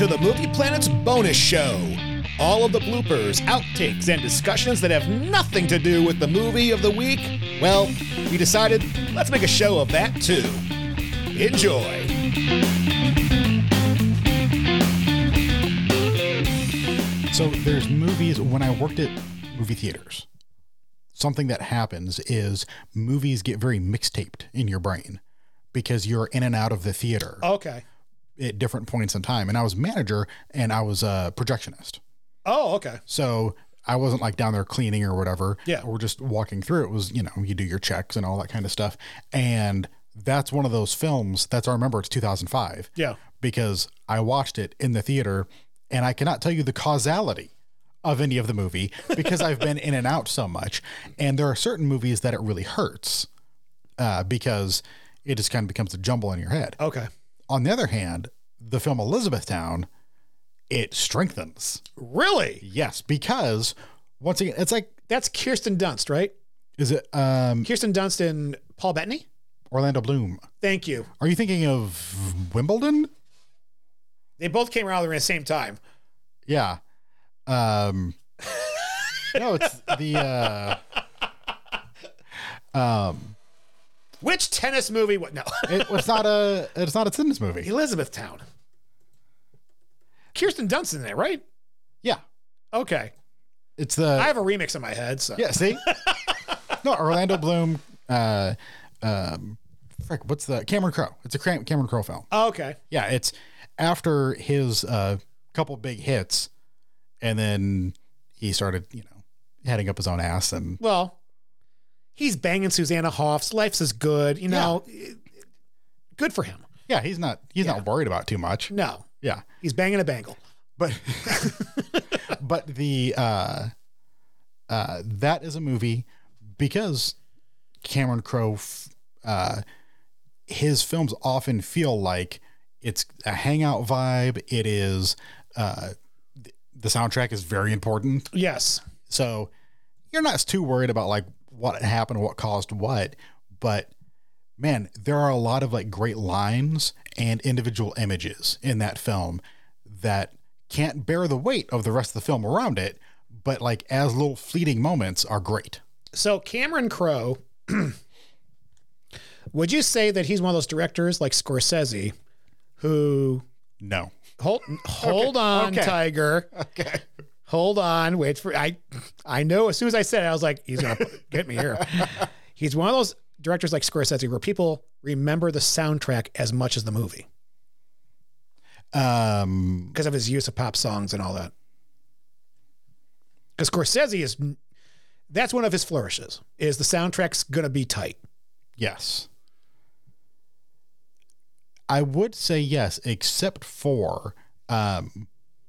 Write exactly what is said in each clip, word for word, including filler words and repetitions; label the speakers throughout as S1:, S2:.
S1: to the Movie Planet's bonus show. All of the bloopers, outtakes, and discussions that have nothing to do with the movie of the week, well, we decided let's make a show of that too. Enjoy.
S2: So there's movies, when I worked at movie theaters, something that happens is movies get very mixtaped in your brain because you're in and out of the theater.
S1: Okay.
S2: At different points in time. And I was manager and I was a projectionist.
S1: Oh, okay.
S2: So I wasn't like down there cleaning or whatever.
S1: Yeah.
S2: We're just walking through. It was, you know, you do your checks and all that kind of stuff. And that's one of those films that's, I remember it's two thousand five.
S1: Yeah.
S2: Because I watched it in the theater and I cannot tell you the causality of any of the movie because I've been in and out so much. And there are certain movies that it really hurts uh, because it just kind of becomes a jumble in your head.
S1: Okay.
S2: On the other hand, the film Elizabethtown, it strengthens.
S1: Really?
S2: Yes, because once again, it's like,
S1: That's Kirsten Dunst, right?
S2: is it um,
S1: Kirsten Dunst and Paul Bettany?
S2: Orlando Bloom?
S1: Thank you.
S2: Are you thinking of Wimbledon?
S1: They both came around around the same time.
S2: Yeah. Um, no, it's the, uh, um,
S1: Which tennis movie? What? No.
S2: it, it's not a, it's not a tennis movie.
S1: Elizabethtown. Kirsten Dunst in there, right?
S2: Yeah.
S1: Okay.
S2: It's the,
S1: I have a remix in my head. So.
S2: yeah, see? No, Orlando Bloom, uh, um, frick, what's the, Cameron Crowe. It's a Cam- Cameron Crowe film.
S1: Oh, okay.
S2: Yeah, it's after his uh, couple big hits, and then he started, you know, heading up his own ass. And
S1: Well, he's banging Susanna Hoffs. Life's is good. You know, good for him.
S2: yeah, he's not he's
S1: Yeah.
S2: not worried about too much.
S1: No,
S2: Yeah,
S1: he's banging a bangle.
S2: but but the uh, uh, that is a movie because Cameron Crowe, f- uh, his films often feel like it's a hangout vibe. It is uh, th- the soundtrack is very important.
S1: Yes.
S2: So you're not too worried about like what happened, what caused what, but man, there are a lot of like great lines and individual images in that film that can't bear the weight of the rest of the film around it, but like as little fleeting moments are great.
S1: So Cameron Crowe, would you say that he's one of those directors like Scorsese who
S2: No.
S1: hold hold on,
S2: okay.
S1: Tiger.
S2: Okay.
S1: Hold on, wait for I. I know as soon as I said it, I was like, he's gonna get me here. He's one of those directors like Scorsese where people remember the soundtrack as much as the movie
S2: Um,
S1: because of his use of pop songs and all that. Because Scorsese is, that's one of his flourishes. Is the soundtrack's gonna be tight?
S2: yes. I would say yes, except for, um,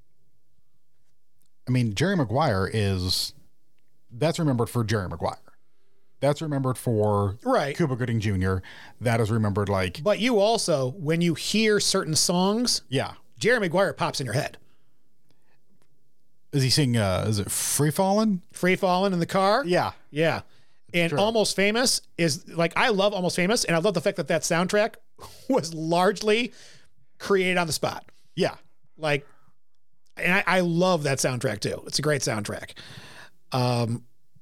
S2: I mean, Jerry Maguire is, that's remembered for Jerry Maguire. That's remembered for
S1: Right.
S2: Cuba Gooding Junior That is remembered like,
S1: But you also, when you hear certain songs,
S2: yeah.
S1: Jerry Maguire pops in your head.
S2: Is he singing, uh, is it Free Fallin'?
S1: Free Fallin' in the car.
S2: Yeah.
S1: Yeah. And
S2: true.
S1: Almost Famous is like, I love Almost Famous, and I love the fact that that soundtrack was largely created on the spot.
S2: Yeah.
S1: Like, and I, I love that soundtrack too. It's a great soundtrack. Um,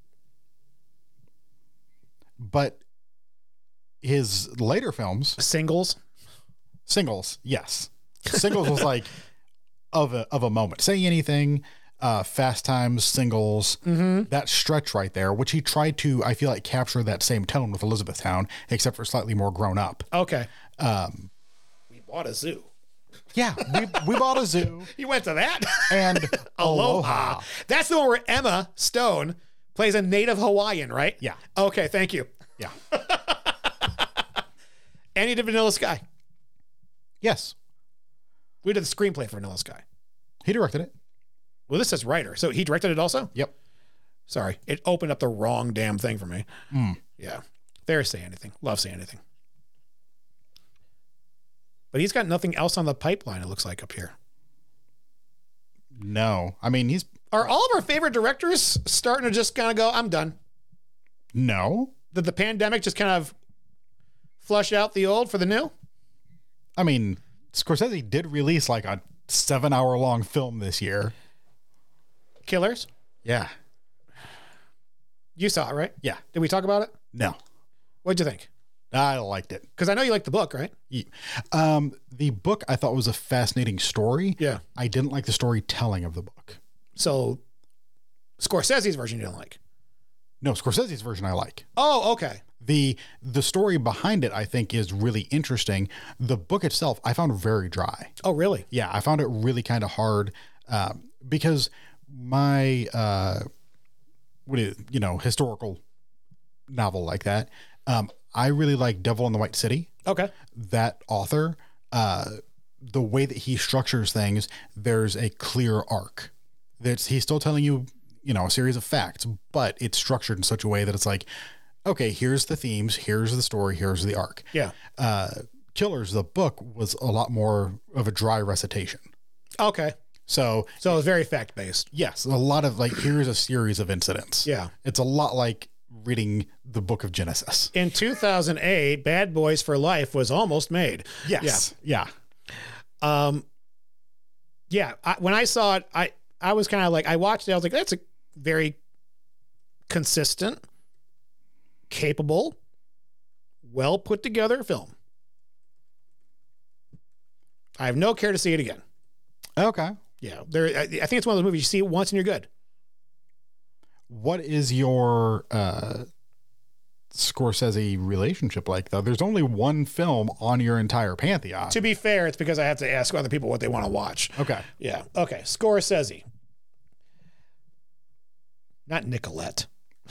S2: But his later films,
S1: singles.
S2: singles, yes. Singles was like of a, of a moment. Say Anything, uh, Fast Times, Singles, that stretch right there, which he tried to, I feel like, capture that same tone with Elizabethtown, except for slightly more grown up.
S1: Okay.
S2: Um,
S1: We bought a zoo.
S2: yeah, we, we bought a zoo
S1: You went to that?
S2: and
S1: Aloha.
S2: Aloha.
S1: That's the one where Emma Stone plays a native Hawaiian, right?
S2: Yeah.
S1: Okay, thank you.
S2: Yeah.
S1: And he did Vanilla Sky.
S2: Yes.
S1: We did the screenplay for Vanilla Sky.
S2: He directed it.
S1: Well, this says writer. So he directed it also?
S2: Yep.
S1: Sorry. It opened up the wrong damn thing for me.
S2: Mm.
S1: Yeah. There, Say Anything. Love Say Anything. But he's got nothing else on the pipeline, it looks like, up here.
S2: No. I mean, he's,
S1: Are all of our favorite directors starting to just kind of go, I'm done?
S2: no.
S1: Did the pandemic just kind of flush out the old for the new?
S2: I mean, Scorsese did release like a seven hour long film this year.
S1: Killers?
S2: Yeah.
S1: You saw it, right?
S2: Yeah.
S1: Did we talk about it?
S2: No.
S1: What'd you think?
S2: I liked it.
S1: Because I know you liked the book, right?
S2: Yeah. Um, the book I thought was a fascinating story.
S1: Yeah.
S2: I didn't like the storytelling of the book.
S1: So, Scorsese's version you didn't like?
S2: No, Scorsese's version I like.
S1: Oh, okay.
S2: The the story behind it, I think, is really interesting. The book itself, I found very dry.
S1: Oh, really?
S2: Yeah, I found it really kind of hard um, because my, uh, what is, you know, historical novel like that, um, I really like Devil in the White City.
S1: Okay.
S2: That author, uh, the way that he structures things, there's a clear arc. That's he's still telling you, you know, a series of facts, but it's structured in such a way that it's like, okay, here's the themes, here's the story, here's the arc.
S1: Yeah.
S2: Uh, Killers, the book, was a lot more of a dry recitation.
S1: Okay.
S2: So,
S1: So it was very fact based.
S2: yes, a lot of like, here's a series of incidents.
S1: Yeah.
S2: It's a lot like reading the book of Genesis.
S1: In two thousand eight, Bad Boys for Life was almost made.
S2: Yes. Yeah.
S1: Yeah. Um, yeah. I, when I saw it, I, I was kind of like, I watched it. I was like, that's a very consistent, capable, well put together film. I have no care to see it again.
S2: Okay.
S1: Yeah. There, I, I think it's one of those movies you see it once and you're good.
S2: What is your uh, Scorsese relationship like, though? There's only one film on your entire pantheon.
S1: To be fair, it's because I have to ask other people what they want to watch.
S2: Okay.
S1: Yeah. Okay. Scorsese. Not Nicolette.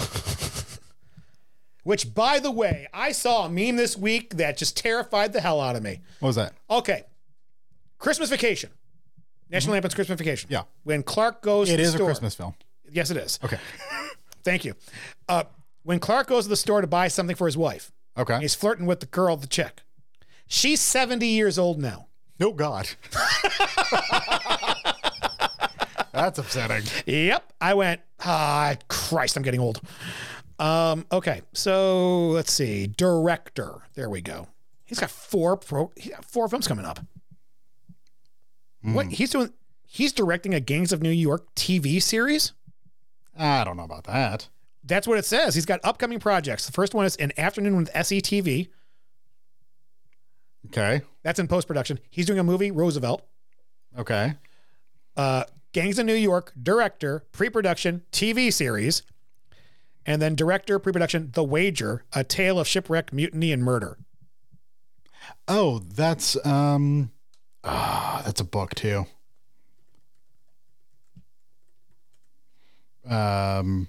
S1: Which, by the way, I saw a meme this week that just terrified the hell out of me.
S2: What was that?
S1: Okay. Christmas Vacation. National Lampoon's Christmas Vacation.
S2: Yeah.
S1: When Clark goes
S2: It
S1: to the
S2: is a
S1: store.
S2: Christmas film.
S1: Yes, it is.
S2: Okay.
S1: Thank you. Uh, when Clark goes to the store to buy something for his wife,
S2: Okay.
S1: he's flirting with the girl at the check. She's seventy years old now.
S2: Oh, God. That's upsetting.
S1: Yep. I went, ah, Christ, I'm getting old. Um, okay. So let's see. Director. There we go. He's got four pro, he got four films coming up. Mm. What he's doing? He's directing a Gangs of New York T V series.
S2: I don't know about that.
S1: That's what it says. He's got upcoming projects. The first one is An Afternoon with S E T V.
S2: Okay.
S1: That's in post-production. He's doing a movie, Roosevelt.
S2: Okay.
S1: Uh, Gangs of New York, director, pre-production, T V series. And then director, pre-production, The Wager, A Tale of Shipwreck, Mutiny, and Murder.
S2: Oh, that's, um, ah, that's a book too. Um,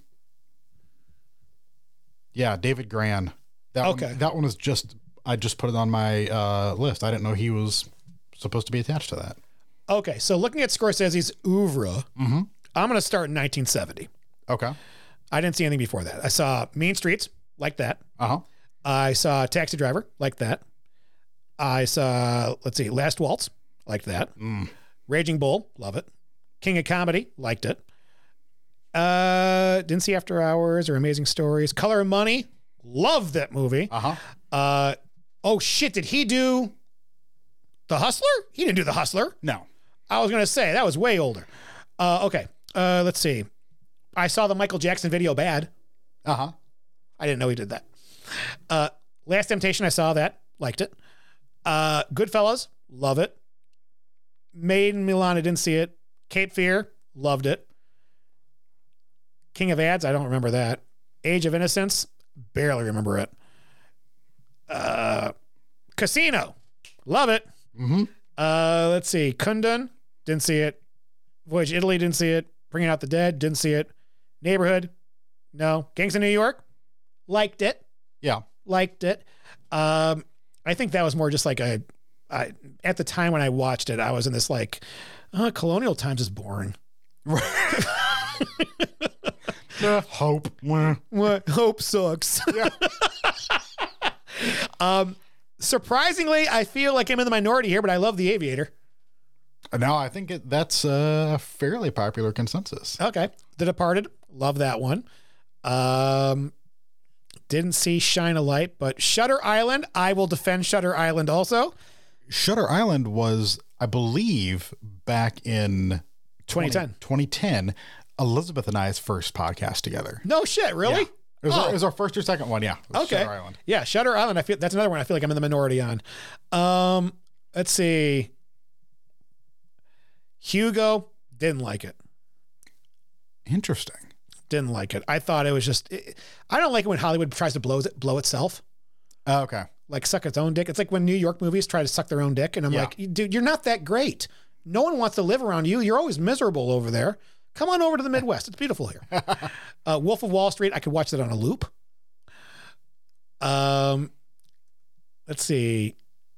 S2: yeah, David Gran. That
S1: Okay.
S2: one, that one is just, I just put it on my uh, list. I didn't know he was supposed to be attached to that.
S1: Okay, so looking at Scorsese's oeuvre,
S2: Mm-hmm.
S1: I'm going to start in nineteen seventy.
S2: Okay.
S1: I didn't see anything before that. I saw Mean Streets, like that.
S2: Uh-huh.
S1: I saw Taxi Driver, like that. I saw, let's see, Last Waltz, like that.
S2: Mm.
S1: Raging Bull, love it. King of Comedy, liked it. Uh, didn't see After Hours or Amazing Stories. Color of Money, love that movie.
S2: Uh-huh.
S1: Uh, oh shit, did he do The Hustler? He didn't do The Hustler.
S2: No.
S1: I was going to say, that was way older. Uh, okay, uh, let's see. I saw the Michael Jackson video Bad.
S2: Uh-huh.
S1: I didn't know he did that. Uh, Last Temptation, I saw that. Liked it. Uh, Goodfellas, love it. Made in Milan, I didn't see it. Cape Fear, loved it. King of Ads, I don't remember that. Age of Innocence, barely remember it. Uh, Casino, love it.
S2: Mm-hmm.
S1: Uh, let's see. Kundun, didn't see it. Voyage to Italy, didn't see it. Bringing Out the Dead, didn't see it. Neighborhood, no. Gangs of New York, liked it.
S2: Yeah.
S1: Liked it. Um, I think that was more just like a, I, at the time when I watched it, I was in this like, uh, Colonial Times is boring.
S2: Uh, hope. Mwah.
S1: What? Hope sucks.
S2: Yeah.
S1: um, surprisingly, I feel like I'm in the minority here, but I love The Aviator.
S2: No, I think it, that's a fairly popular consensus.
S1: Okay. The Departed, love that one. Um, didn't see Shine a Light, but Shutter Island, I will defend Shutter Island also.
S2: Shutter Island was, I believe back in
S1: twenty ten.
S2: twenty ten, Elizabeth and I's first podcast together.
S1: No shit, really?
S2: Yeah. It was,
S1: oh.
S2: our, it was our first or second one, yeah.
S1: Okay.
S2: Shutter Island.
S1: Yeah, Shutter Island. I feel that's another one I feel like I'm in the minority on. Um, let's see. Hugo, didn't like it.
S2: Interesting.
S1: Didn't like it. I thought it was just. It, I don't like it when Hollywood tries to blow it, blow itself.
S2: Oh, okay.
S1: Like suck its own dick. It's like when New York movies try to suck their own dick, and I'm
S2: Yeah.
S1: like, dude, you're not that great. No one wants to live around you. You're always miserable over there. Come on over to the Midwest. It's beautiful here. uh, Wolf of Wall Street. I could watch that on a loop. Um, let's see.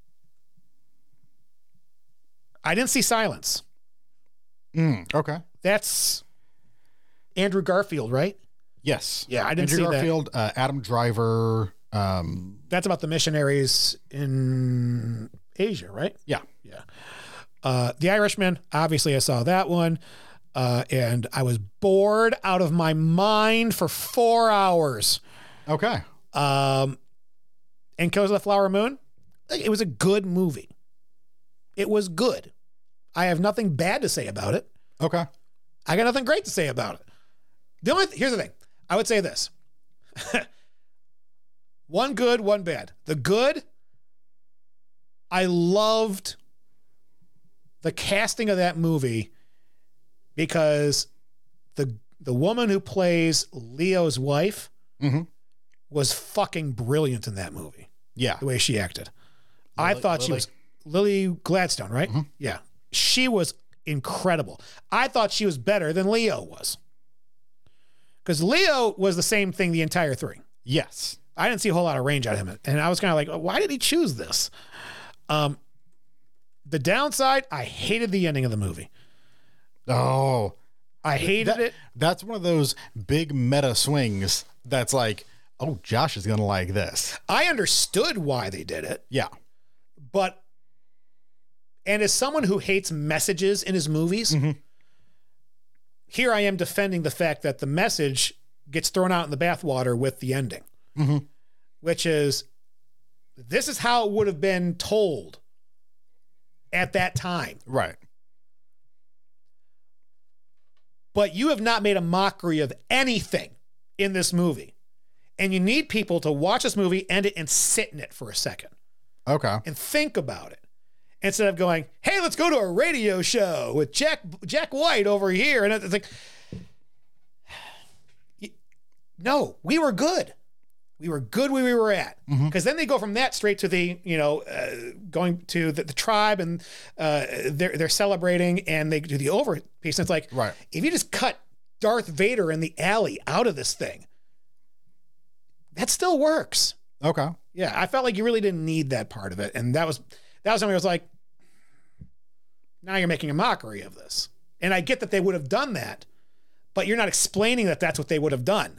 S1: I didn't see Silence.
S2: Mm, okay.
S1: That's Andrew Garfield, right?
S2: Yes.
S1: Yeah, I didn't
S2: Andrew
S1: see
S2: Garfield, uh, Adam Driver. Um,
S1: That's about the missionaries in Asia, right?
S2: yeah.
S1: Yeah. Uh, The Irishman, obviously I saw that one. Uh, and I was bored out of my mind for four hours.
S2: Okay.
S1: Um, and Killers of the Flower Moon, it was a good movie. It was good. I have nothing bad to say about it.
S2: Okay.
S1: I got nothing great to say about it. The only th- here's the thing. I would say this. One good, one bad. The good, I loved the casting of that movie because the the woman who plays Leo's wife
S2: Mm-hmm.
S1: was fucking brilliant in that movie.
S2: Yeah.
S1: The way she acted. I
S2: Lily-
S1: thought she
S2: Lily?
S1: was Lily Gladstone, right?
S2: Mm-hmm.
S1: Yeah. She was incredible. I thought she was better than Leo was. Because Leo was the same thing the entire three.
S2: Yes.
S1: I didn't see a whole lot of range out of him. And I was kind of like, why did he choose this? Um, the downside, I hated the ending of the movie.
S2: Oh.
S1: I hated
S2: That-
S1: it.
S2: That's one of those big meta swings that's like, oh, Josh is going to like this.
S1: I understood why they did it,
S2: Yeah.
S1: but, and as someone who hates messages in his movies,
S2: Mm-hmm.
S1: here I am defending the fact that the message gets thrown out in the bathwater with the ending,
S2: Mm-hmm.
S1: which is, this is how it would have been told at that time.
S2: Right.
S1: But you have not made a mockery of anything in this movie. And you need people to watch this movie, end it, and sit in it for a second
S2: Okay.
S1: and think about it. Instead of going, hey, let's go to a radio show with Jack Jack White over here. And it's like, no, we were good. We were good where we were at. Because
S2: Mm-hmm.
S1: then they go from that straight to the, you know, uh, going to the, the tribe and uh, they're, they're celebrating and they do the over piece. And it's like,
S2: Right.
S1: if you just cut Darth Vader in the alley out of this thing, that still works.
S2: Okay.
S1: Yeah, I felt like you really didn't need that part of it. And that was, that was something I was like, now you're making a mockery of this. And I get that they would have done that, but you're not explaining that that's what they would have done.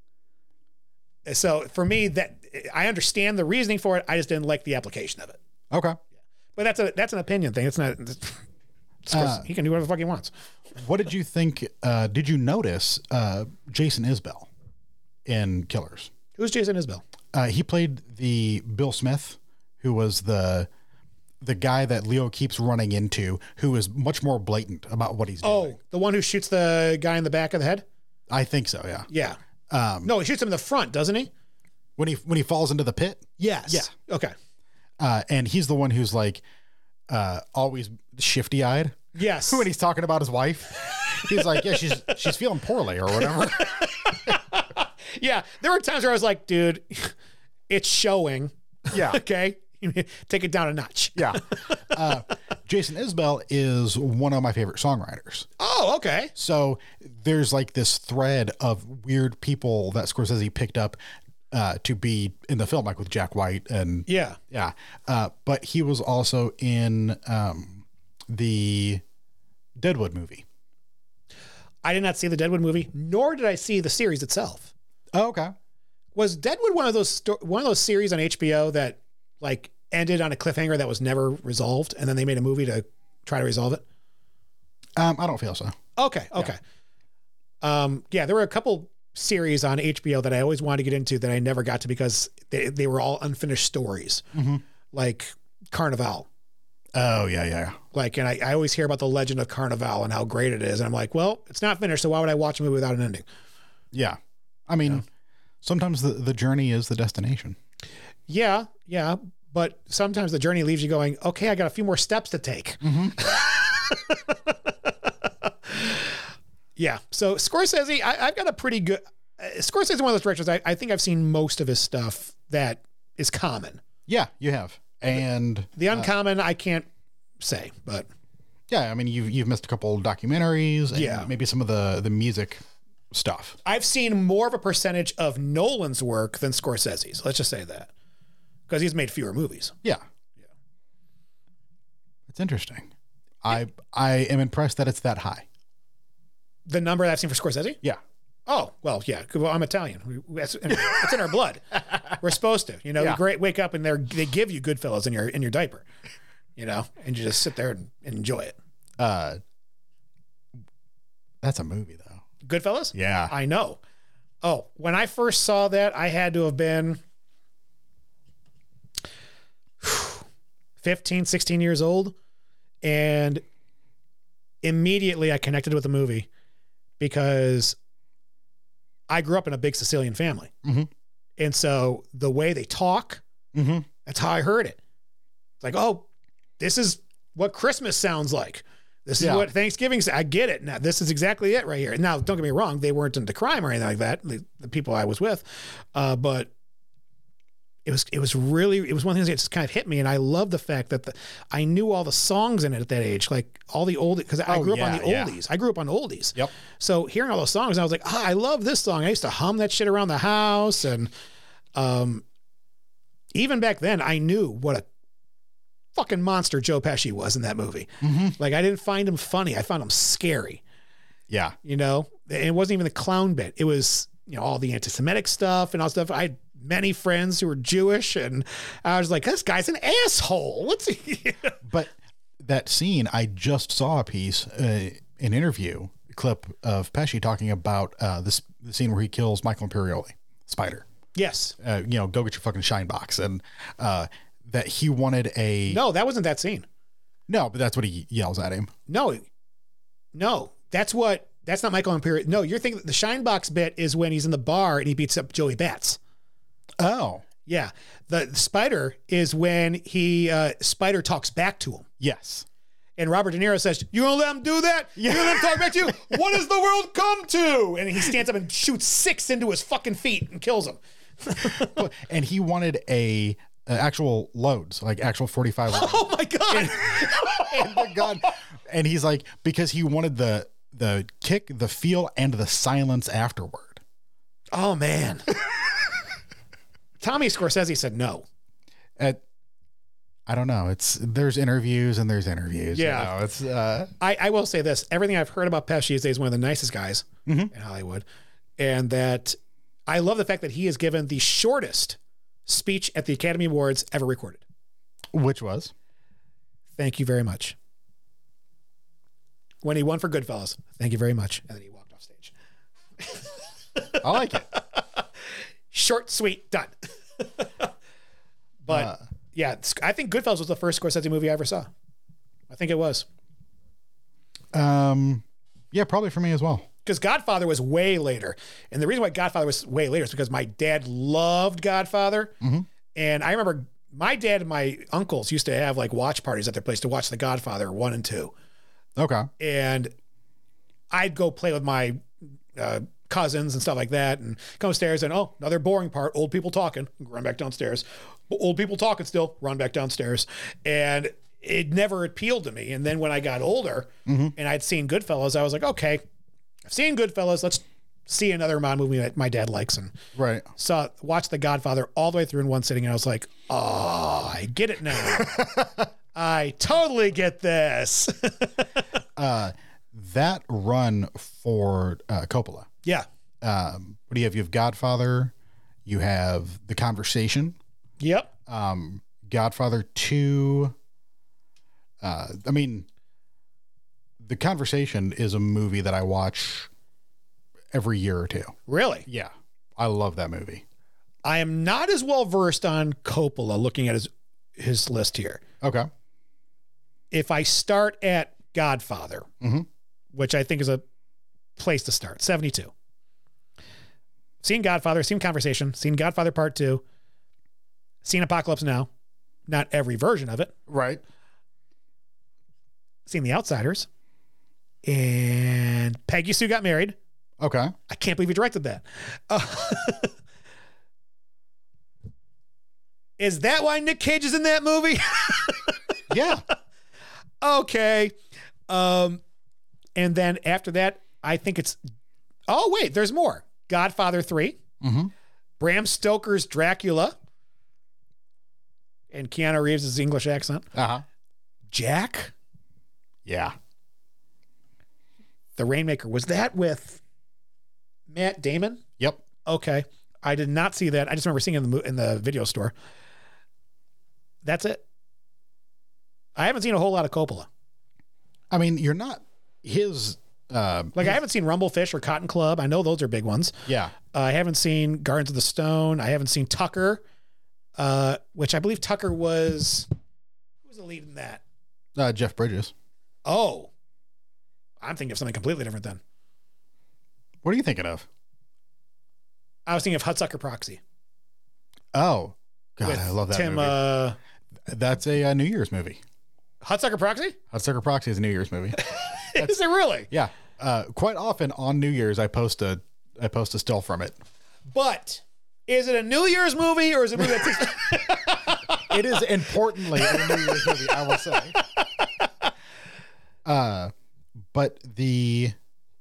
S1: So for me, that I understand the reasoning for it. I just didn't like the application of it.
S2: Okay.
S1: But that's a that's an opinion thing. It's not. It's,
S2: Uh,
S1: he can do whatever the fuck he wants.
S2: What did you think? Uh, did you notice uh, Jason Isbell in Killers?
S1: Who's Jason Isbell?
S2: Uh, he played the Bill Smith, who was the the guy that Leo keeps running into, who is much more blatant about what he's doing.
S1: Oh, the one who shoots the guy in the back of the head?
S2: I think so. Yeah.
S1: Yeah.
S2: Um,
S1: No, he shoots him in the front, doesn't he?
S2: when he when he falls into the pit.
S1: Yes.
S2: Yeah.
S1: Okay.
S2: Uh, and he's the one who's like uh, always shifty eyed
S1: Yes.
S2: when he's talking about his wife. He's like, yeah, she's she's feeling poorly or whatever.
S1: Yeah. There were times where I was like, dude, it's showing.
S2: Yeah.
S1: Okay. Take it down a notch.
S2: Yeah. Uh, Jason Isbell is one of my favorite songwriters.
S1: Oh, okay.
S2: So there's like this thread of weird people that Scorsese picked up uh, to be in the film, like with Jack White and
S1: Yeah.
S2: yeah. Uh, but he was also in um, the Deadwood movie.
S1: I did not see the Deadwood movie, nor did I see the series itself.
S2: Oh, okay.
S1: Was Deadwood one of those sto- one of those series on H B O that like ended on a cliffhanger that was never resolved, and then they made a movie to try to resolve it?
S2: Um, I don't feel so.
S1: Okay, okay. Yeah. Um, yeah, there were a couple series on H B O that I always wanted to get into that I never got to because they, they were all unfinished stories,
S2: Mm-hmm.
S1: like Carnival.
S2: Oh yeah, yeah.
S1: Like, and I, I always hear about the Legend of Carnival and how great it is. And I'm like, well, it's not finished. So why would I watch a movie without an ending?
S2: Yeah. I mean,
S1: Yeah.
S2: sometimes the, the journey is the destination.
S1: Yeah. Yeah. But sometimes the journey leaves you going, okay, I got a few more steps to take.
S2: Mm-hmm.
S1: Yeah. So Scorsese, I, I've got a pretty good, uh, Scorsese is one of those directors. I, I think I've seen most of his stuff that is common.
S2: Yeah, you have. And
S1: The uncommon, uh, I can't say, but
S2: yeah, I mean, you've, you've missed a couple documentaries and
S1: Yeah.
S2: maybe some of the, the music stuff.
S1: I've seen more of a percentage of Nolan's work than Scorsese's. Let's just say that, because he's made fewer movies.
S2: Yeah.
S1: Yeah.
S2: It's interesting. I I am impressed that it's that high.
S1: The number that I've seen for Scorsese?
S2: Yeah.
S1: Oh, well, yeah. Well, I'm Italian. We, that's, it's in our blood. We're supposed to, you know,
S2: Yeah.
S1: you great wake up and they they give you Goodfellas in your, in your diaper, you know, and you just sit there and, and enjoy it.
S2: Uh, that's a movie though.
S1: Goodfellas?
S2: Yeah.
S1: I know. Oh, when I first saw that, I had to have been fifteen, sixteen years old. And immediately I connected with the movie because I grew up in a big Sicilian family.
S2: Mm-hmm.
S1: And so the way they talk,
S2: Mm-hmm.
S1: that's how I heard it. It's like, oh, this is what Christmas sounds like. This is
S2: Yeah.
S1: what Thanksgiving. I get it. Now, this is exactly it right here. Now, don't get me wrong. They weren't into crime or anything like that. The, the people I was with, uh, but it was, it was really, it was one of the things that just kind of hit me. And I love the fact that the, I knew all the songs in it at that age, like all the old, cause I
S2: Oh,
S1: grew up on
S2: yeah,
S1: the
S2: yeah.
S1: oldies. I grew up on oldies.
S2: Yep.
S1: So hearing all those songs, I was like, ah, I love this song. I used to hum that shit around the house. And, um, even back then I knew what a fucking monster Joe Pesci was in that movie.
S2: Mm-hmm.
S1: Like I didn't find him funny. I found him scary,
S2: Yeah.
S1: you know, and it wasn't even the clown bit. It was, you know, all the anti-Semitic stuff and all stuff. I had many friends who were Jewish and I was like, this guy's an asshole. What's he?
S2: But that scene, I just saw a piece, uh, an interview clip of Pesci talking about uh, this the scene where he kills Michael Imperioli, Spider.
S1: Yes.
S2: Uh, you know, go get your fucking shine box, and uh, that he wanted a
S1: No, that wasn't that scene.
S2: no, but that's what he yells at him.
S1: No, no, that's what, that's not Michael Imperioli. No, you're thinking the shine box bit is when he's in the bar and he beats up Joey Bats.
S2: Oh,
S1: Yeah. The, the Spider is when he, uh, Spider talks back to him.
S2: yes,
S1: And Robert De Niro says, you gonna let him do that? You gonna let him talk back to you? What does the world come to? And he stands up and shoots six into his fucking feet and kills him.
S2: and he wanted a, a actual loads, like actual forty-five.
S1: Oh my God.
S2: and the gun, and he's like, because he wanted the the kick, the feel, and the silence afterward.
S1: Oh man. Tommy Scorsese said no.
S2: At, I don't know. It's there's interviews and there's interviews.
S1: Yeah.
S2: you know, it's uh,
S1: I, I will say this. Everything I've heard about Pesci is that he's one of the nicest guys
S2: Mhm.
S1: in Hollywood. And that I love the fact that he has given the shortest speech at the Academy Awards ever recorded.
S2: which was
S1: Thank you very much. When he won for Goodfellas, thank you very much. And then he walked off stage.
S2: I like it.
S1: Short, sweet, done. But
S2: Uh,
S1: yeah, I think Goodfellas was the first Scorsese movie I ever saw. I think it was.
S2: Um, yeah, probably for me as well.
S1: Because Godfather was way later. And the reason why Godfather was way later is because my dad loved Godfather.
S2: Mm-hmm.
S1: And I remember my dad and my uncles used to have like watch parties at their place to watch The Godfather one and two.
S2: Okay.
S1: And I'd go play with my uh, cousins and stuff like that and come upstairs and, oh, another boring part, old people talking, run back downstairs. Old people talking still, run back downstairs. And it never appealed to me. And then when I got older
S2: Mm-hmm.
S1: and I'd seen Goodfellas, I was like, okay, I've seen Goodfellas. Let's see another mob movie that my dad likes. And
S2: Right.
S1: saw, watched The Godfather all the way through in one sitting. And I was like, oh, I get it now. I totally get this.
S2: Uh, that run for uh, Coppola.
S1: Yeah.
S2: Um, what do you have? You have Godfather. You have The Conversation.
S1: Yep.
S2: Um, Godfather two. Uh, I mean, The Conversation is a movie that I watch every year or two.
S1: Really?
S2: Yeah, I love that movie.
S1: I am not as well versed on Coppola looking at his his list here.
S2: Okay.
S1: if I start at Godfather,
S2: Mhm.
S1: which I think is a place to start, seventy-two. Seen Godfather, seen Conversation, seen Godfather Part two, seen Apocalypse Now. Not every version of it.
S2: Right.
S1: Seen The Outsiders. And Peggy Sue Got Married.
S2: Okay.
S1: I can't believe you directed that. Uh, is that why Nick Cage is in that movie?
S2: Yeah.
S1: Okay. Um, and then after that, I think it's... Oh, wait, there's more. Godfather three.
S2: Mm-hmm.
S1: Bram Stoker's Dracula. And Keanu Reeves' English accent.
S2: Uh-huh.
S1: Jack.
S2: Yeah.
S1: The Rainmaker. Was that with Matt Damon?
S2: Yep.
S1: Okay. I did not see that. I just remember seeing it in the, mo- in the video store. That's it. I haven't seen a whole lot of Coppola.
S2: I mean, you're not his... Uh,
S1: Like,
S2: his,
S1: I haven't seen Rumblefish or Cotton Club. I know those are big ones.
S2: Yeah.
S1: Uh, I haven't seen Gardens of the Stone. I haven't seen Tucker, uh, which I believe Tucker was... Who was the lead in that?
S2: Uh, Jeff Bridges.
S1: Oh. I'm thinking of something completely different then.
S2: What are you thinking of?
S1: I was thinking of Hudsucker Proxy.
S2: Oh. God,
S1: with
S2: I love that
S1: Tim,
S2: movie.
S1: Uh,
S2: That's a, uh New Year's movie.
S1: Hudsucker Proxy?
S2: Hudsucker Proxy is a New Year's movie.
S1: Is it really?
S2: Yeah. Uh, quite often on New Year's, I post a I post a still from it.
S1: But is it a New Year's movie or is it a movie that's...
S2: It is importantly a New Year's movie, I will say. Uh, but the...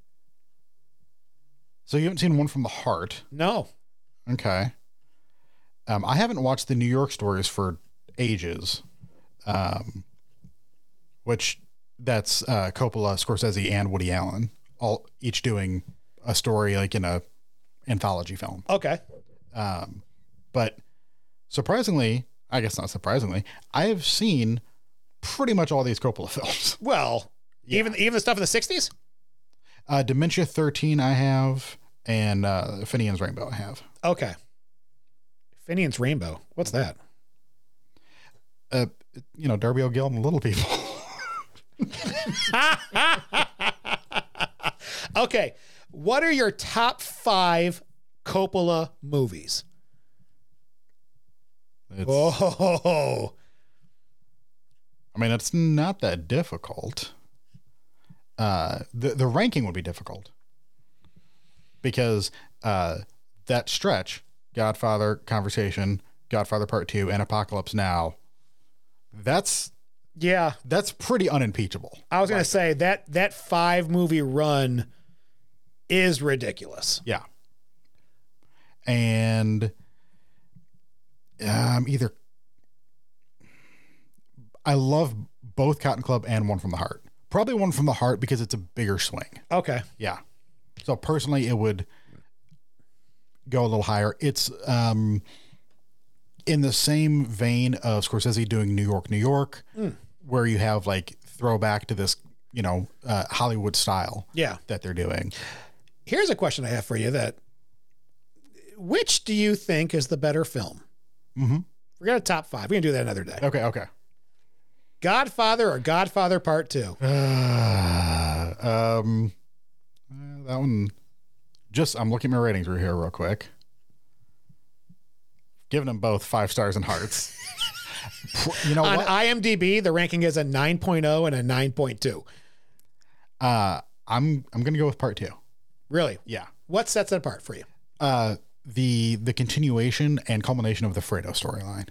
S2: So you haven't seen One from the Heart.
S1: No.
S2: Okay. Um, I haven't watched the New York Stories for ages. Um, which that's uh, Coppola, Scorsese, and Woody Allen, all each doing a story like in a anthology film.
S1: Okay.
S2: Um, but surprisingly, I guess not surprisingly, I have seen pretty much all these Coppola films.
S1: Well,
S2: Yeah.
S1: even even the stuff in the sixties?
S2: Uh, Dementia thirteen I have, and uh, Finian's Rainbow I have.
S1: Okay. Finian's Rainbow. What's that?
S2: Uh, you know, Darby O'Gill and the Little People.
S1: Okay. What are your top five Coppola movies?
S2: It's,
S1: Oh,
S2: I mean, it's not that difficult. Uh, the the ranking would be difficult because uh, that stretch, Godfather, Conversation, Godfather Part Two, and Apocalypse Now, that's
S1: yeah.
S2: that's pretty unimpeachable.
S1: I was going to say that that five movie run is ridiculous.
S2: Yeah, and um, either I love both Cotton Club and One from the Heart. Probably One from the Heart because it's a bigger swing.
S1: Okay.
S2: Yeah. So personally, it would go a little higher. It's um, in the same vein of Scorsese doing New York, New York,
S1: Mm.
S2: where you have like throwback to this, you know, uh, Hollywood style
S1: Yeah.
S2: that they're doing.
S1: Here's a question I have for you that which do you think is the better film?
S2: Mm-hmm.
S1: We're going to top five. We can do that another day.
S2: Okay. Okay.
S1: Godfather or Godfather Part Two?
S2: Uh, um, uh, that one. Just I'm looking at my ratings right here real quick. Giving them both five stars and hearts. You know
S1: On
S2: what?
S1: IMDb, the ranking is a nine point oh and a nine point two.
S2: Uh, I'm I'm gonna go with Part Two.
S1: Really?
S2: Yeah.
S1: What sets it apart for you?
S2: Uh, the the continuation and culmination of the Fredo storyline.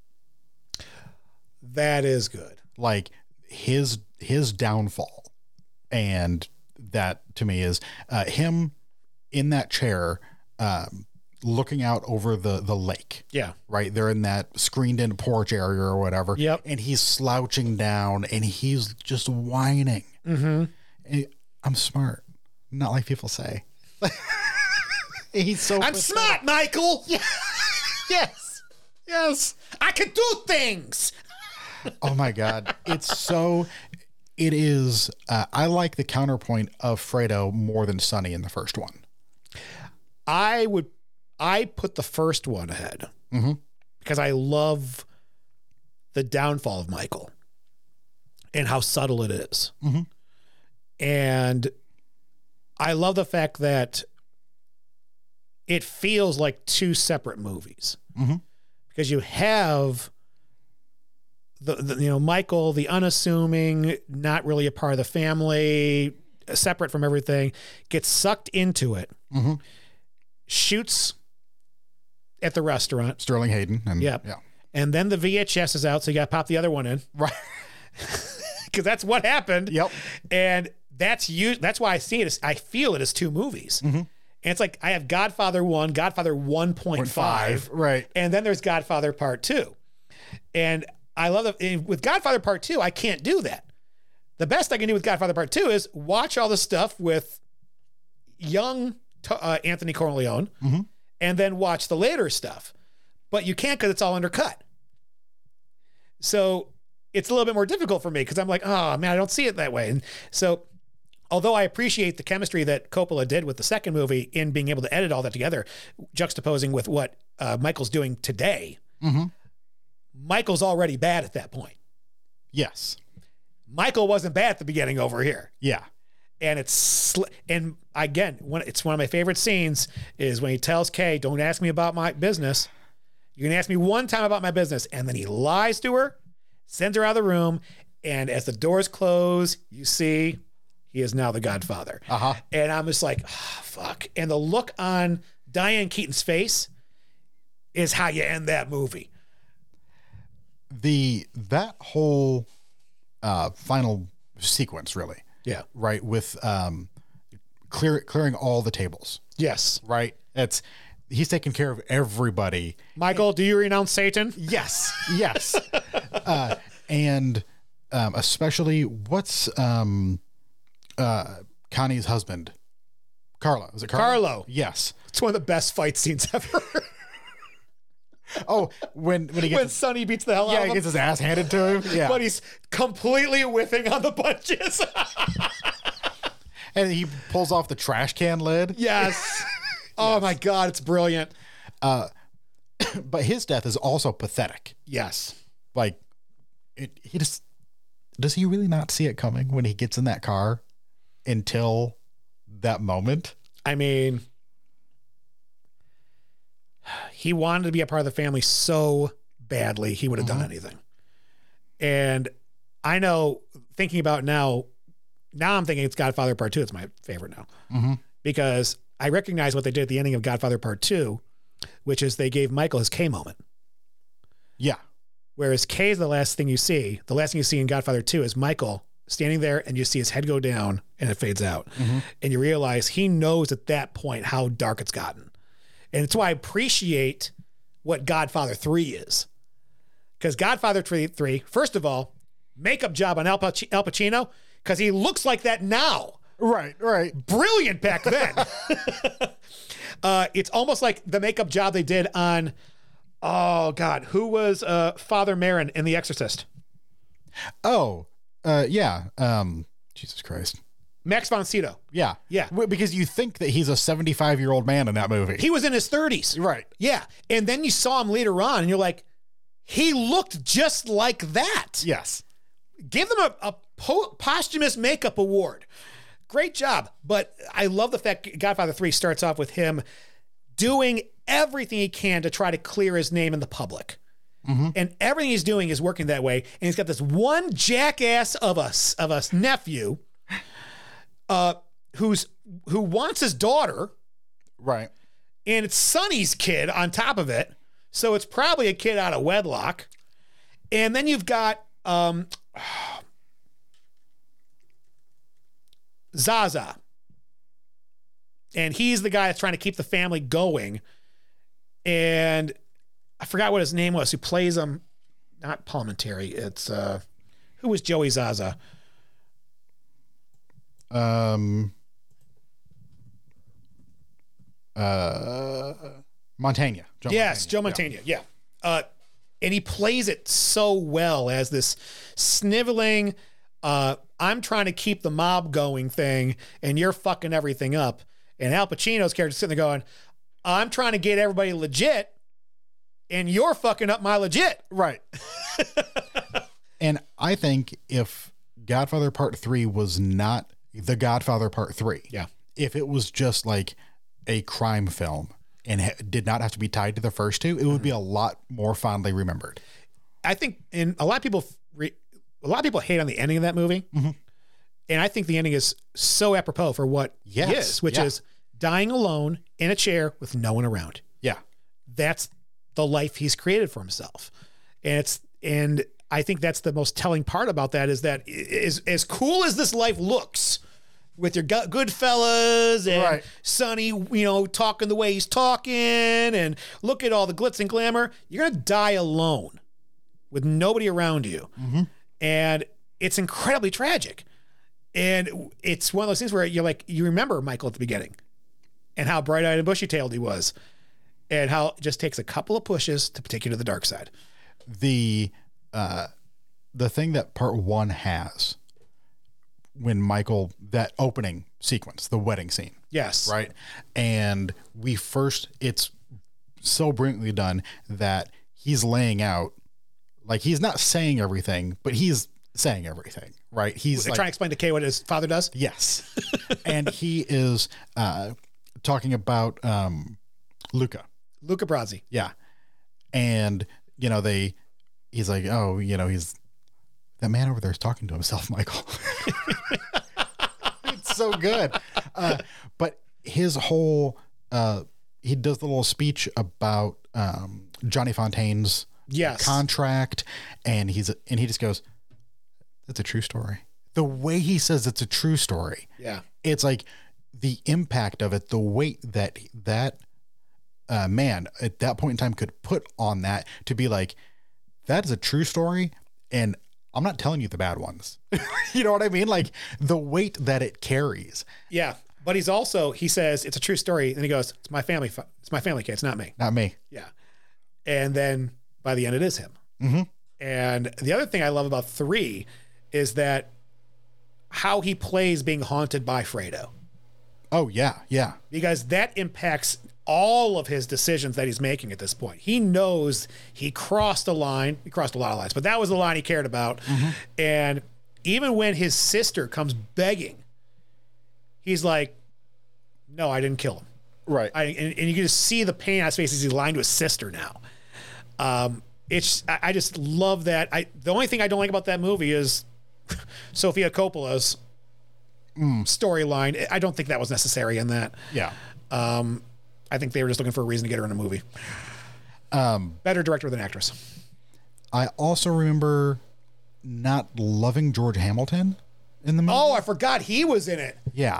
S1: That is good.
S2: Like his his downfall, and that to me is uh, him in that chair, um, looking out over the the lake.
S1: Yeah.
S2: Right, they're in that screened in porch area or whatever.
S1: Yep.
S2: And he's slouching down, and he's just whining.
S1: Mm-hmm.
S2: And I'm smart, not like people say. He's so.
S1: I'm
S2: pathetic.
S1: smart, Michael. Yeah.
S2: Yes. Yes.
S1: I can do things.
S2: Oh my God. It's so, it is, uh, I like the counterpoint of Fredo more than Sonny in the first one.
S1: I would, I put the first one ahead
S2: Mm-hmm.
S1: because I love the downfall of Michael. and how subtle it is.
S2: Mm-hmm.
S1: And I love the fact that it feels like two separate movies.
S2: Mm-hmm.
S1: Because you have the, the, you know, Michael, the unassuming, not really a part of the family, separate from everything, gets sucked into it,
S2: mm-hmm.
S1: shoots at the restaurant.
S2: Sterling Hayden. And,
S1: Yep.
S2: Yeah.
S1: And then the V H S is out, so you got to pop the other one in.
S2: Right.
S1: Because that's what happened.
S2: Yep.
S1: And that's you. That's why I see it as, I feel it as two movies.
S2: Mm-hmm.
S1: And it's like I have Godfather one, Godfather one point five.
S2: Right.
S1: And then there's Godfather Part two. And I love that with Godfather Part two, I can't do that. The best I can do with Godfather Part two is watch all the stuff with young uh, Anthony Corleone
S2: mm-hmm.
S1: and then watch the later stuff. But you can't because it's all undercut. So it's a little bit more difficult for me because I'm like, oh man, I don't see it that way. And so although I appreciate the chemistry that Coppola did with the second movie in being able to edit all that together, juxtaposing with what uh, Michael's doing today,
S2: mm-hmm.
S1: Michael's already bad at that point.
S2: Yes.
S1: Michael wasn't bad at the beginning over here.
S2: Yeah.
S1: And it's, sl- and again, when it's one of my favorite scenes is when he tells Kay, don't ask me about my business. You can ask me one time about my business. And then he lies to her, sends her out of the room. And as the doors close, you see he is now the Godfather.
S2: Uh-huh.
S1: And I'm just like, oh, fuck. And the look on Diane Keaton's face is how you end that movie.
S2: The, that whole uh, final sequence, really.
S1: Yeah.
S2: Right. With um, clear, clearing all the tables.
S1: Yes.
S2: Right. It's, he's taking care of everybody.
S1: Michael, do you renounce Satan?
S2: Yes. Yes. uh, and um, especially what's um, uh, Connie's husband? Carlo. Is it Carlo?
S1: Carlo.
S2: Yes.
S1: It's one of the best fight scenes ever.
S2: Oh, when when he gets
S1: when
S2: his,
S1: Sonny beats the hell
S2: yeah,
S1: out of
S2: he
S1: him.
S2: gets his ass handed to him. Yeah.
S1: But he's completely whiffing on the punches.
S2: And he pulls off the trash can lid.
S1: Yes. Oh yes. My God, it's brilliant.
S2: Uh, but his death is also pathetic.
S1: Yes.
S2: Like, it, he just, does he really not see it coming when he gets in that car until that moment?
S1: I mean, he wanted to be a part of the family so badly, he would have mm-hmm. done anything. And I know, thinking about now, now I'm thinking it's Godfather Part two. It's my favorite now.
S2: Mm-hmm.
S1: Because I recognize what they did at the ending of Godfather Part two, which is they gave Michael his K moment.
S2: Yeah.
S1: Whereas K is the last thing you see. The last thing you see in Godfather two is Michael standing there and you see his head go down and it fades out. Mm-hmm. And you realize he knows at that point how dark it's gotten. And it's why I appreciate what Godfather three is. Because Godfather three, first of all, makeup job on Al, Pac- Al Pacino, because he looks like that now.
S2: Right, right.
S1: Brilliant back then. uh, it's almost like the makeup job they did on, oh God, who was uh, Father Merrin in The Exorcist?
S2: Oh, uh, yeah. Um, Jesus Christ.
S1: Max von Sydow.
S2: Yeah.
S1: Yeah.
S2: Because you think that he's a seventy-five-year-old man in that movie.
S1: He was in his thirties.
S2: Right.
S1: Yeah. And then you saw him later on and you're like, he looked just like that.
S2: Yes.
S1: Give them a, a po- posthumous makeup award. Great job. But I love the fact Godfather three starts off with him doing everything he can to try to clear his name in the public. Mm-hmm. And everything he's doing is working that way. And he's got this one jackass of us, of us nephew, uh, who's, who wants his daughter.
S2: Right.
S1: And it's Sonny's kid on top of it. So it's probably a kid out of wedlock. And then you've got, um, Zaza. And he's the guy that's trying to keep the family going. And I forgot what his name was, who plays him. Not Palminteri. It's, uh, who was Joey Zaza?
S2: Um, uh, Montaigne.
S1: Joe yes, Montaigne. Joe Montaigne. Yeah. yeah. Uh, and he plays it so well as this sniveling, uh, I'm trying to keep the mob going thing, and you're fucking everything up. And Al Pacino's character sitting there going, I'm trying to get everybody legit, and you're fucking up my legit.
S2: Right. And I think if Godfather Part three was not The Godfather Part three.
S1: Yeah.
S2: If it was just like a crime film and ha- did not have to be tied to the first two, it would mm-hmm. be a lot more fondly remembered.
S1: I think, and a lot of people, re, a lot of people hate on the ending of that movie. Mm-hmm. And I think the ending is so apropos for what yes. he is, which yeah. is dying alone in a chair with no one around.
S2: Yeah.
S1: That's the life he's created for himself. And it's, and I think that's the most telling part about that is that is as cool as this life looks with your good fellas and right. Sonny, you know, talking the way he's talking and look at all the glitz and glamour, you're going to die alone with nobody around you. Mm-hmm. And it's incredibly tragic. And it's one of those things where you're like, you remember Michael at the beginning and how bright-eyed and bushy-tailed he was and how it just takes a couple of pushes to take you to the dark side.
S2: The, uh, the thing that part one has when Michael, that opening sequence, the wedding scene.
S1: Yes.
S2: Right. And we first, it's so brilliantly done that he's laying out, like he's not saying everything, but he's saying everything, right? He's
S1: like, trying to explain to Kay what his father does.
S2: Yes. And he is uh, talking about um, Luca.
S1: Luca Brasi.
S2: Yeah. And, you know, they, he's like, oh, you know, he's, that man over there is talking to himself, Michael. It's so good. Uh, but his whole, uh, he does the little speech about um, Johnny Fontaine's
S1: yes.
S2: contract. And he's, and he just goes, that's a true story. The way he says it's a true story.
S1: Yeah.
S2: It's like the impact of it, the weight that that uh, man at that point in time could put on that to be like, that is a true story. And I'm not telling you the bad ones. You know what I mean? Like the weight that it carries.
S1: Yeah. But he's also, he says it's a true story. And he goes, it's my family. It's my family, kid. It's not me.
S2: Not me.
S1: Yeah. And then by the end, it is him.
S2: Mm-hmm.
S1: And the other thing I love about three is that how he plays being haunted by Fredo.
S2: Oh, yeah, yeah.
S1: Because that impacts all of his decisions that he's making at this point. He knows he crossed a line. He crossed a lot of lines, but that was the line he cared about. Mm-hmm. And even when his sister comes begging, he's like, no, I didn't kill him.
S2: Right.
S1: I, and, and you can just see the pain on his face as he's lying to his sister now. Um, it's, I, I just love that. I, the only thing I don't like about that movie is Sofia Coppola's mm. storyline. I don't think that was necessary in that.
S2: Yeah.
S1: Um, I think they were just looking for a reason to get her in a movie.
S2: Um,
S1: Better director than actress.
S2: I also remember not loving George Hamilton in the movie.
S1: Oh, I forgot he was in it.
S2: Yeah.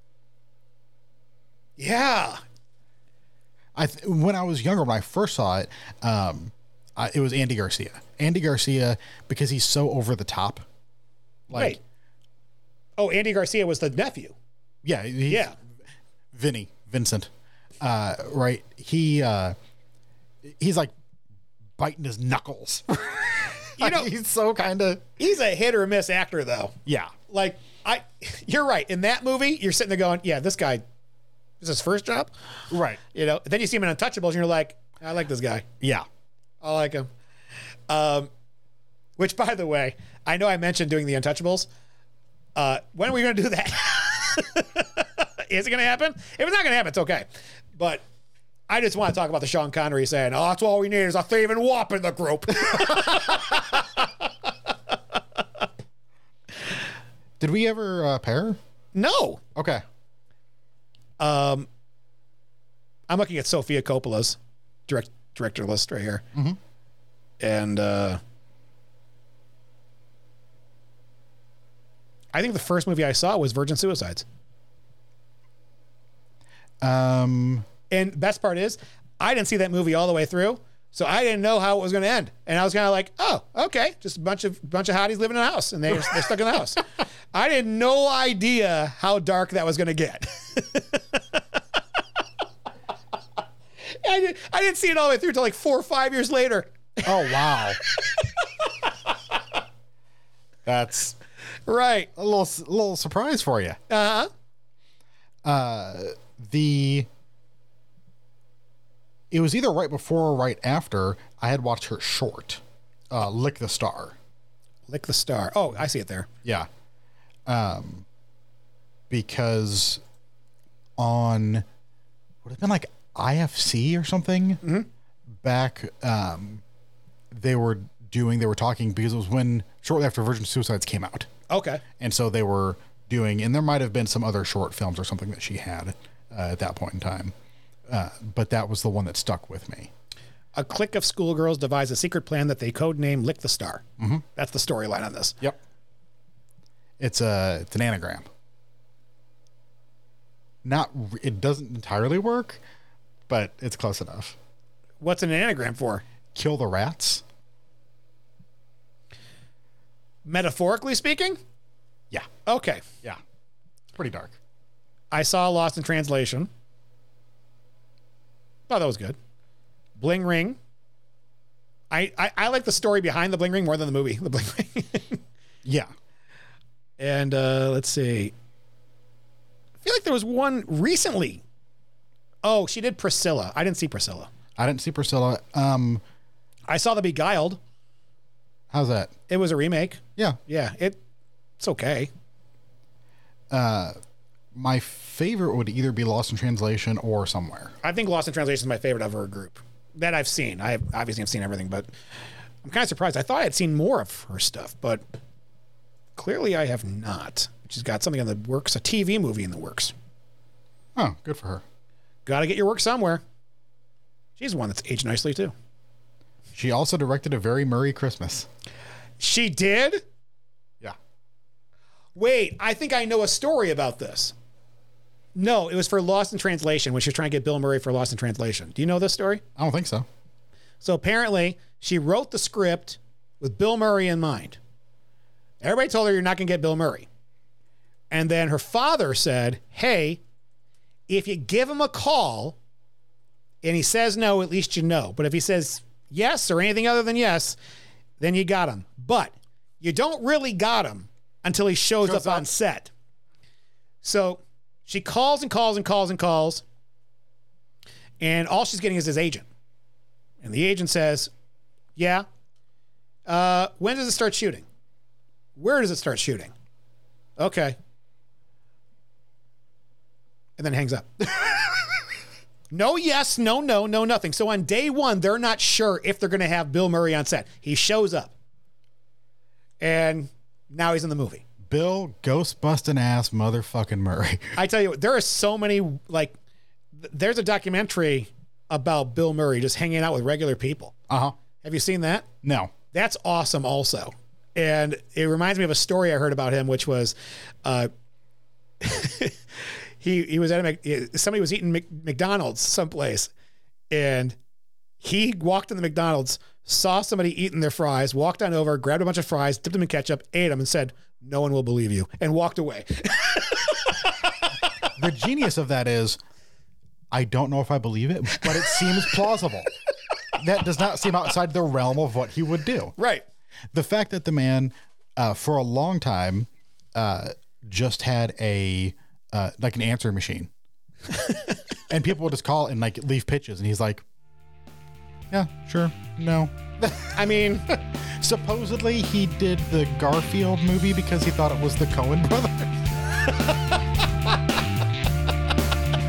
S1: Yeah.
S2: I th- when I was younger, when I first saw it, um, I, it was Andy Garcia. Andy Garcia, because he's so over the top.
S1: Like, Wait. Oh, Andy Garcia was the nephew.
S2: Yeah.
S1: Yeah.
S2: Vinny, Vincent. Uh, right. He, uh, he's like biting his knuckles. You know, he's so kind of,
S1: he's a hit or miss actor though.
S2: Yeah.
S1: Like I, you're right. In that movie, you're sitting there going, yeah, this guy, this is his first job.
S2: Right.
S1: You know, then you see him in Untouchables and you're like, I like this guy.
S2: Yeah.
S1: I like him. Um, which by the way, I know I mentioned doing the Untouchables. Uh, when are we going to do that? Is it going to happen? If it's not going to happen, it's okay. But I just want to talk about the Sean Connery saying, oh, that's all we need is a thieving wop in the group.
S2: Did we ever uh, pair?
S1: No.
S2: Okay.
S1: Um, I'm looking at Sofia Coppola's direct director list right here.
S2: Mm-hmm.
S1: And uh, I think the first movie I saw was Virgin Suicides.
S2: Um,
S1: and best part is, I didn't see that movie all the way through, so I didn't know how it was going to end. And I was kind of like, "Oh, okay, just a bunch of bunch of hotties living in a house, and they're they're stuck in the house." I had no idea how dark that was going to get. I, did, I didn't see it all the way through until like four or five years later.
S2: Oh wow, that's
S1: right.
S2: A little a little surprise for you.
S1: Uh-huh.
S2: Uh The it was either right before or right after I had watched her short, uh, Lick the Star.
S1: Lick the Star. Oh, I see it there.
S2: Yeah. Um, because on, would it have been like I F C or something?
S1: Mm-hmm.
S2: Back, um, they were doing, they were talking because it was when, shortly after Virgin Suicides came out.
S1: Okay.
S2: And so they were doing, and there might have been some other short films or something that she had uh, at that point in time. Uh, but that was the one that stuck with me.
S1: A clique of schoolgirls devise a secret plan that they codename Lick the Star.
S2: Mm-hmm.
S1: That's the storyline on this.
S2: Yep. It's a, it's an anagram. Not, it doesn't entirely work, but it's close enough.
S1: What's an anagram for?
S2: Kill the rats.
S1: Metaphorically speaking?
S2: Yeah.
S1: Okay.
S2: Yeah. It's pretty dark.
S1: I saw Lost in Translation. Oh, that was good. Bling Ring. I, I, I like the story behind the Bling Ring more than the movie. The Bling Ring.
S2: Yeah.
S1: And uh, let's see. I feel like there was one recently. Oh, she did Priscilla. I didn't see Priscilla.
S2: I didn't see Priscilla. Um,
S1: I saw The Beguiled.
S2: how's that?
S1: It was a remake.
S2: Yeah.
S1: Yeah, it it's okay.
S2: Uh, my favorite would either be Lost in Translation or Somewhere.
S1: I think Lost in Translation is my favorite of her group that I've seen. I obviously have seen everything, but I'm kind of surprised. I thought I had seen more of her stuff, but clearly I have not. She's got something in the works, a T V movie in the works.
S2: Oh, good for her.
S1: Got to get your work somewhere. She's one that's aged nicely too.
S2: She also directed A Very Merry Christmas.
S1: She did?
S2: Yeah.
S1: Wait, I think I know a story about this. No, it was for Lost in Translation when she was trying to get Bill Murray for Lost in Translation. Do you know this story?
S2: I don't think so.
S1: So apparently she wrote the script with Bill Murray in mind. Everybody told her you're not going to get Bill Murray. And then her father said, hey, if you give him a call and he says no, at least you know. But if he says yes or anything other than yes, then you got him. But you don't really got him until he shows,
S2: Shows
S1: up,
S2: up
S1: on set. So she calls and calls and calls and calls. And all she's getting is his agent. And the agent says, yeah, uh, when does it start shooting? Where does it start shooting? Okay. And then hangs up. No yes, no no, no nothing. So on day one, they're not sure if they're going to have Bill Murray on set. He shows up. And now he's in the movie.
S2: Bill ghost-busting ass motherfucking Murray.
S1: I tell you what, there are so many, like, th- there's a documentary about Bill Murray just hanging out with regular people.
S2: Uh-huh.
S1: Have you seen that?
S2: No.
S1: That's awesome also. And it reminds me of a story I heard about him, which was uh, he he was at a Mc, somebody was eating Mc, McDonald's someplace, and he walked in the McDonald's, saw somebody eating their fries, walked on over, grabbed a bunch of fries, dipped them in ketchup, ate them, and said, "No one will believe you," and walked away.
S2: The genius of that is, I don't know if I believe it, but it seems plausible. That does not seem outside the realm of what he would do.
S1: Right.
S2: The fact that the man, uh, for a long time, uh, just had a uh, like an answering machine, and people would just call and like leave pitches, and he's like, "Yeah, sure, no."
S1: I mean,
S2: supposedly he did the Garfield movie because he thought it was the Coen brothers.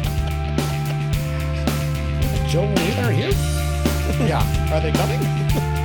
S1: Joel and Ethan are here?
S2: Yeah,
S1: Are they coming?